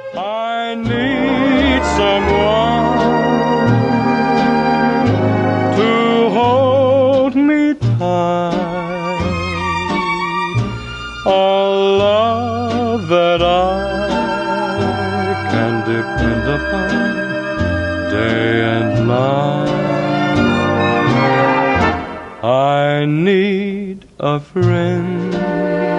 I need someone to hold me tight, a love that I can depend upon day and night. I need a friend